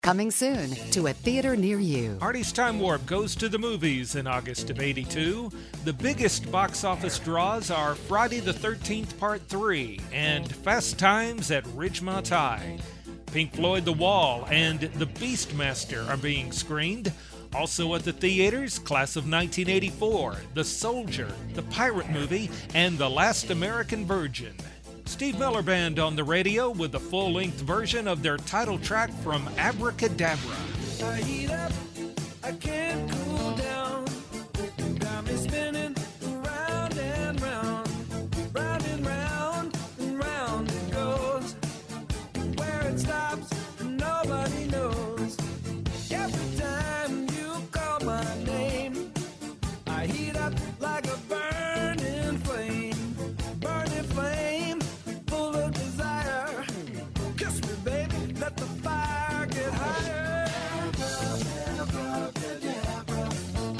Coming soon to a theater near you. Artie's Time Warp goes to the movies in August of '82. The biggest box office draws are Friday the 13th Part 3 and Fast Times at Ridgemont High. Pink Floyd The Wall and The Beastmaster are being screened. Also at the theaters, Class of 1984, The Soldier, The Pirate Movie, and The Last American Virgin. Steve Miller Band on the radio with a full-length version of their title track from Abracadabra. I heat up, I can't cool down. You got me spinning round and round, round and round and round it goes. Where it stops, nobody knows. Every time you call my name, I heat up like a burning flame, burning flame. Let the fire get higher.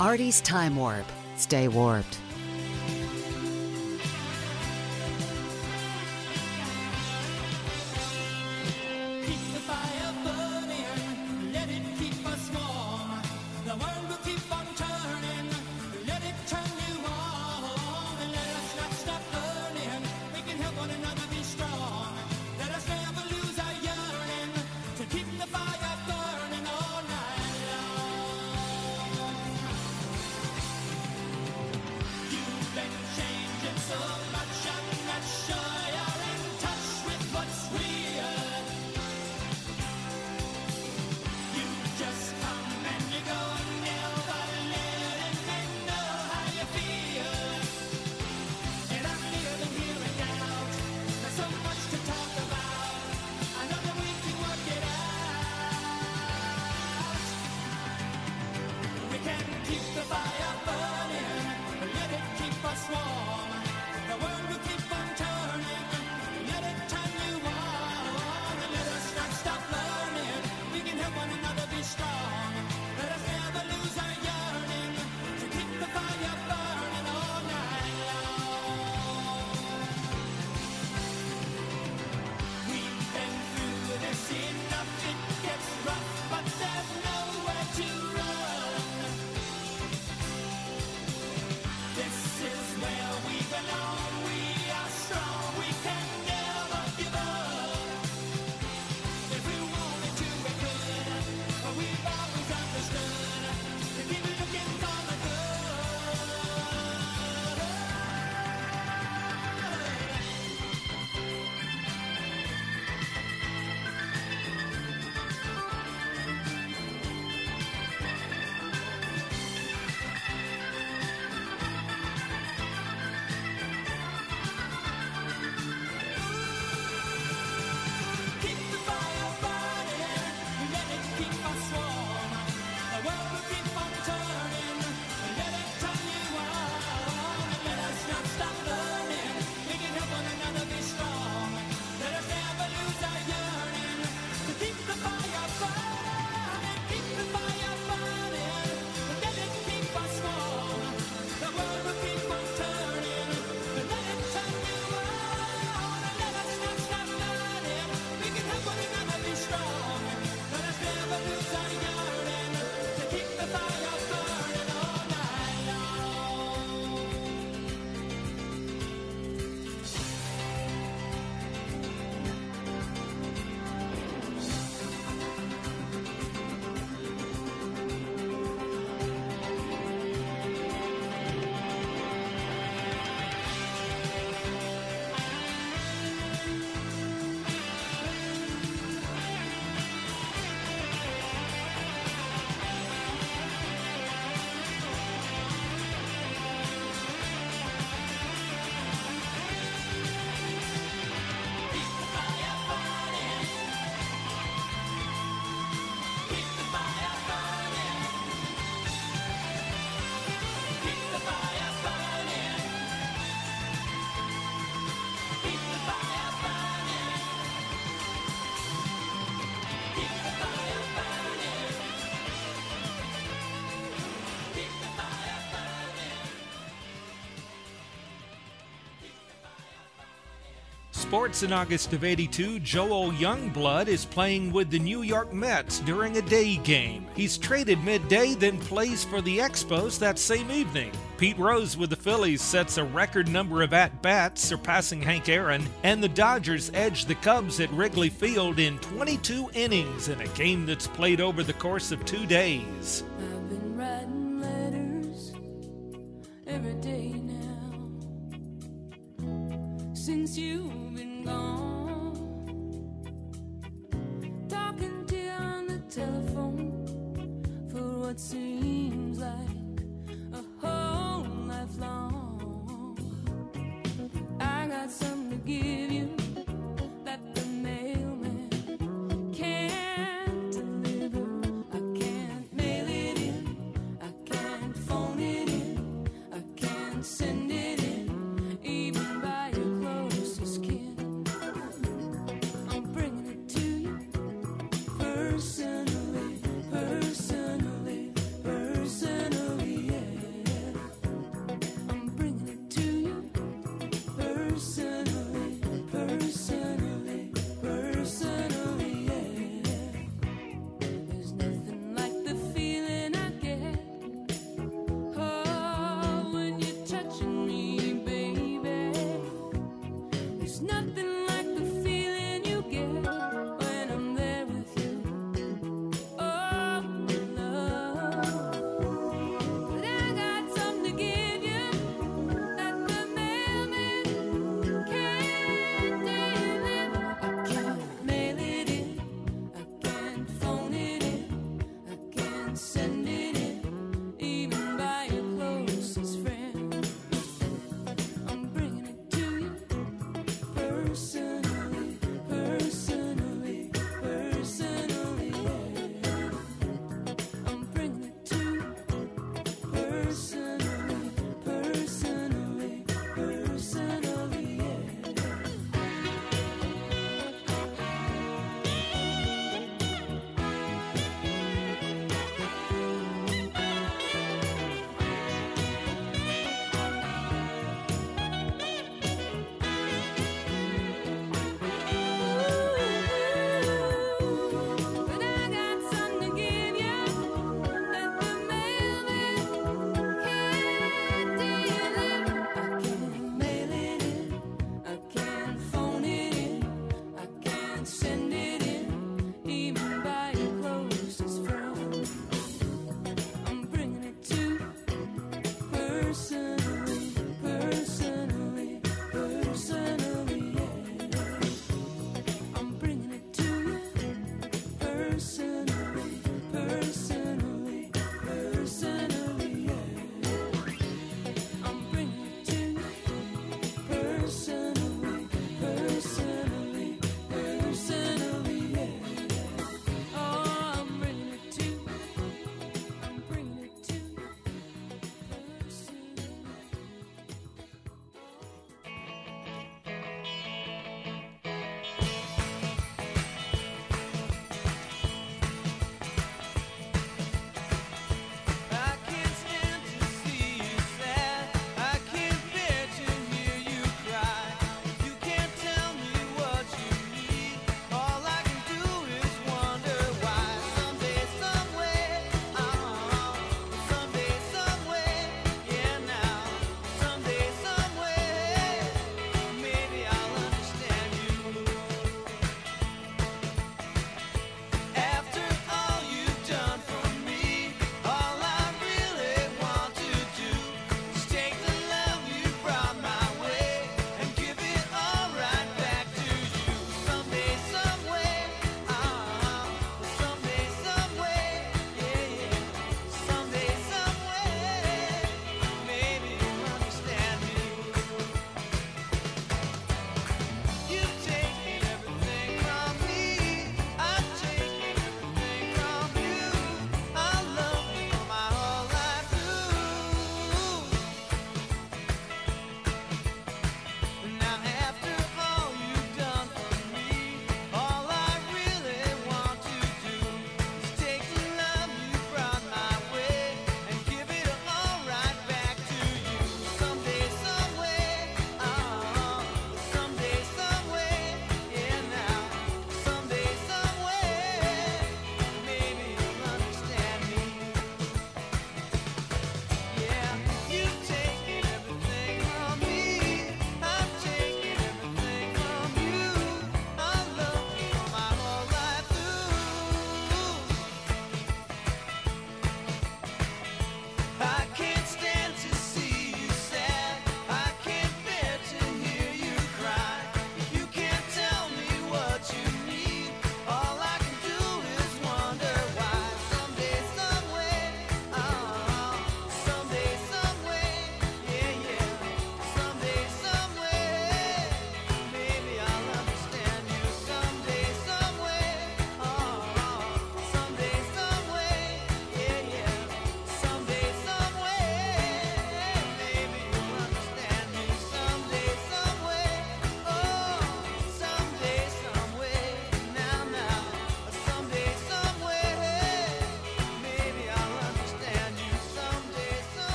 Artie's Time Warp. Stay warped. Keep the fire burning, let it keep us warm. The world will keep on turning, let it turn you on. And let us not stop learning, we can help one another be strong. Let us never lose our yearning to keep the fire burning all night long. You've been changing so much, I'm not sure you're in touch with what's real. You just come and you go, never letting me know how you feel. And I'm living here and now. There's so much to talk about. I know that we can work it out. We can keep the fire burning, let it keep us warm. The world will keep on turning, let it turn you on. And let us not stop learning, we can help one another be strong. Let us never lose our yearning to keep the fire burning all night long. We've been through this enough, it gets rough, but there's nowhere to run. This is where we belong, we are strong, we can never give up. If we wanted to, we could, but we've always understood to keep looking for the good. Keep the fire burning, let it keep us warm. The world will keep on turning, let it turn you on. And let us not stop learning, we can help one another be strong. Let us never lose our yearning to keep the fire burning, keep the fire burning, let it keep us warm. The world will keep on turning, let it turn you on. And let us not stop learning, we can help one another be strong. Let us never lose our yearning to keep the fire burning all night long. Sports in August of '82, Joel Youngblood is playing with the New York Mets during a day game. He's traded midday, then plays for the Expos that same evening. Pete Rose with the Phillies sets a record number of at-bats, surpassing Hank Aaron, and the Dodgers edge the Cubs at Wrigley Field in 22 innings in a game that's played over the course of 2 days. I've been writing letters every day now since you've been gone. Talking to you on the telephone for what seems like a whole life long. I got something to give you that the mailman can't deliver. I can't mail it in, I can't phone it in, I can't send it in, even by your closest kin. I'm bringing it to you personally, personally, personally.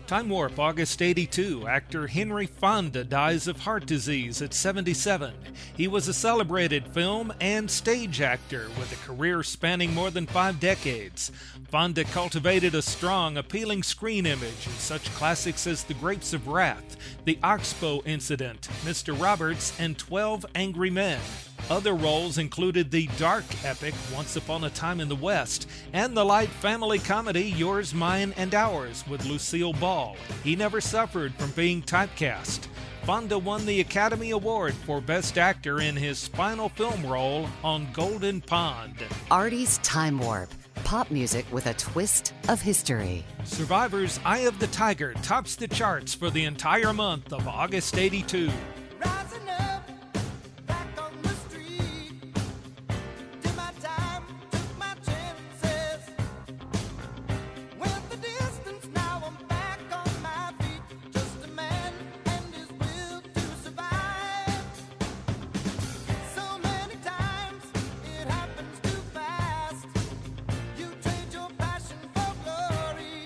Time Warp, August 82. Actor Henry Fonda dies of heart disease at 77. He was a celebrated film and stage actor with a career spanning more than 5 decades. Fonda cultivated a strong, appealing screen image in such classics as The Grapes of Wrath, The Oxbow Incident, Mr. Roberts, and 12 Angry Men. Other roles included the dark epic Once Upon a Time in the West and the light family comedy Yours, Mine, and Ours with Lucille Ball. He never suffered from being typecast. Fonda won the Academy Award for Best Actor in his final film role on Golden Pond. Artie's Time Warp. Pop music with a twist of history. Survivor's Eye of the Tiger tops the charts for the entire month of August 82. Rising up, back on the street. Did my time, took my chances. Went the distance, now I'm back on my feet. Just a man and his will to survive. So many times it happens too fast. You trade your passion for glory.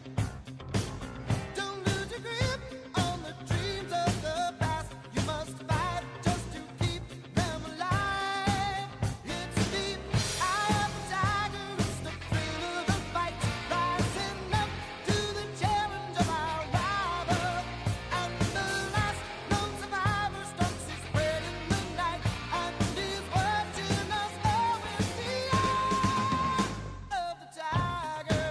Don't lose your grip on the dreams of the past. You must fight just to keep them alive. It's the eye of the tiger, it's the thrill of the fight. Rising up to the challenge of our rival. And the last known survivor stalks his spread in the night. And he's watching us all with the eye of the tiger.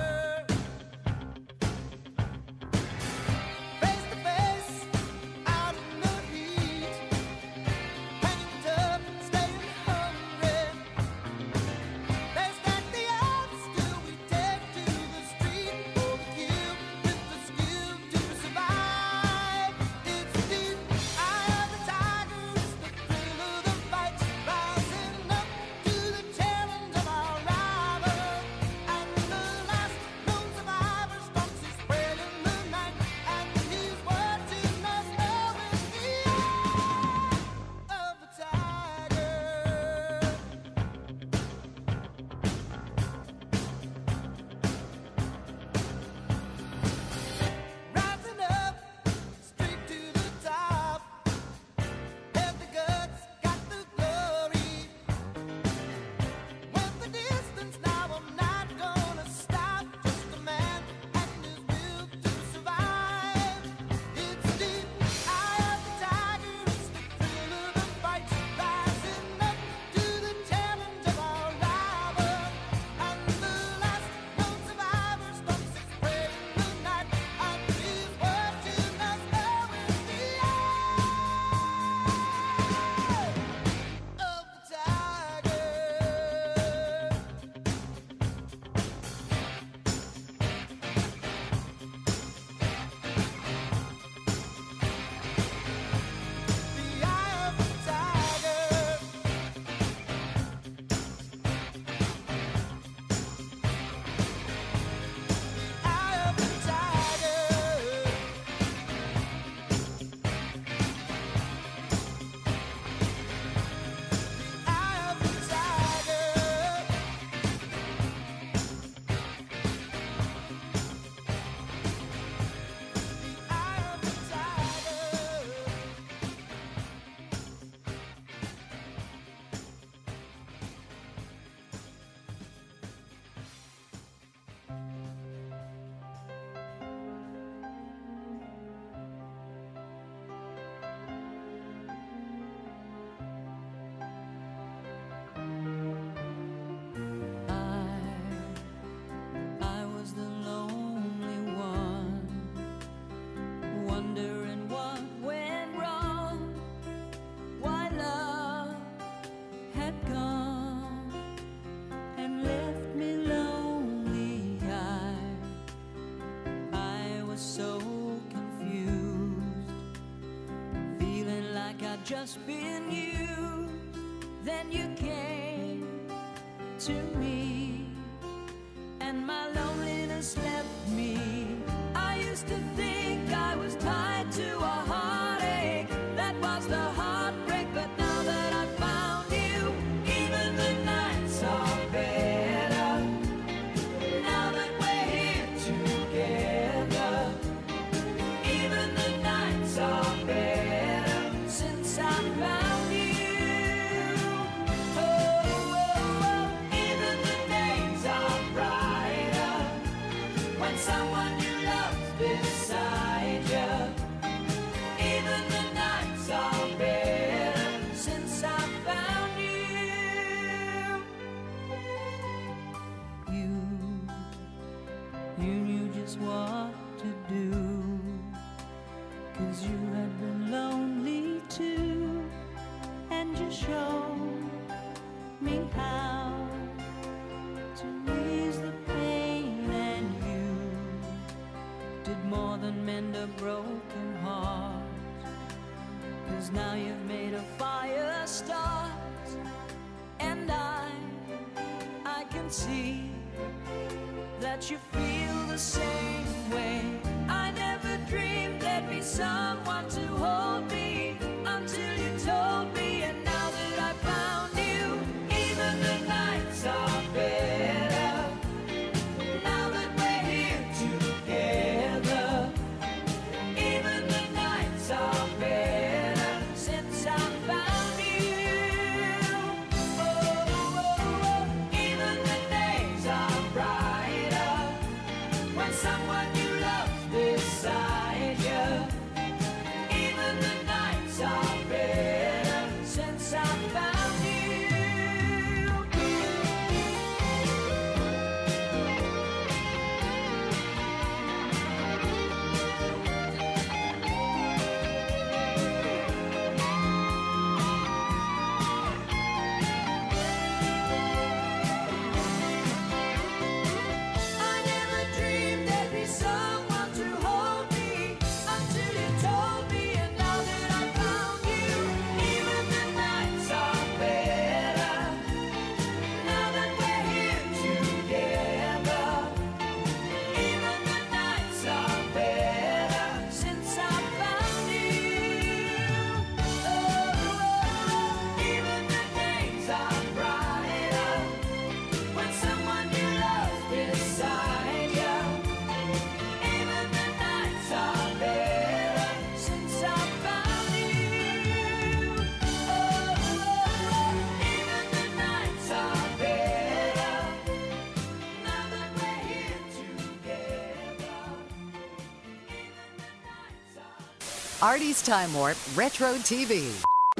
Face to face, out in the heat, hanging tough, staying hungry. They stack the odds, still we take to the street for the kill, with the skill to survive. It's the eye of the tiger, it's the thrill of the fight, rising up to the challenge of our rival. And the last known survivor stalks his spread in the night, and he's watching us all with the eye of the tiger. Rising up, straight to the top. Had the guts, got the glory. Went the distance, now I'm not gonna stop. Just a man and his will to survive. It's the eye of the tiger, it's the thrill of the fight. Rising up to the challenge of our rival. And the last known survivor stalks his prey in the night. And he's watching us all with the eye of the tiger. The eye of the tiger. Eye of the tiger. Eye of the tiger. Eye of the tiger. I was the lonely one, wondering what went wrong, why love had gone and left me lonely. I was so confused, feeling like I'd just been used. Then you came to me, and my loneliness left me. I used to think I was tied to a heartache. That was the heartbreak, but now that I found you, even the nights are better. Now that we're here together, made a fire start, and I can see that you feel the same way. I never dreamed there'd be someone to hold me until you told me, and now that I found you, even the nights are better. Now that we're here together, even the nights are better since I found you. Oh, even the days are brighter when someone you love's beside you. Even the nights are better since I found you. I never dreamed there'd be someone to hold me until you told me, and now that I found you, even the nights are better. Now that we're here together, even the nights are better since I found you. Oh, even the days are brighter when someone you love beside you. Even the nights are better since I found you. Oh, even the nights are better now that we're here together. Even the nights are Artie's Time Warp Retro TV.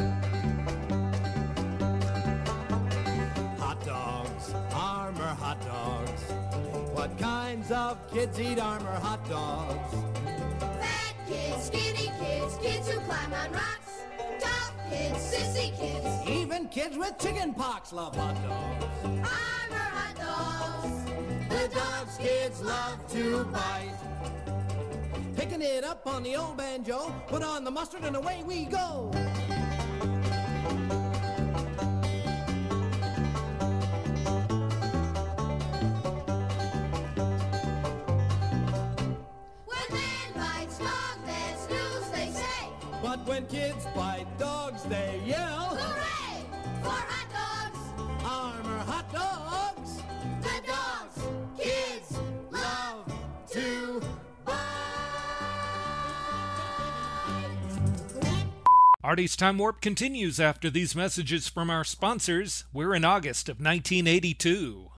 Hot dogs, Armour hot dogs. What kinds of kids eat Armour hot dogs? Fat kids, skinny kids, kids who climb on rocks, tall kids, sissy kids, Even kids with chicken pox love hot dogs. Armour hot dogs. The dogs kids love to bite. Picking it up on the old banjo, put on the mustard and away we go. When man bites dog, that's news they say. But when kids bite dogs, they yell, Hooray for hot dogs. Armour hot dogs. The dogs kids Love to bite. Artie's Time Warp continues after these messages from our sponsors. We're in August of 1982.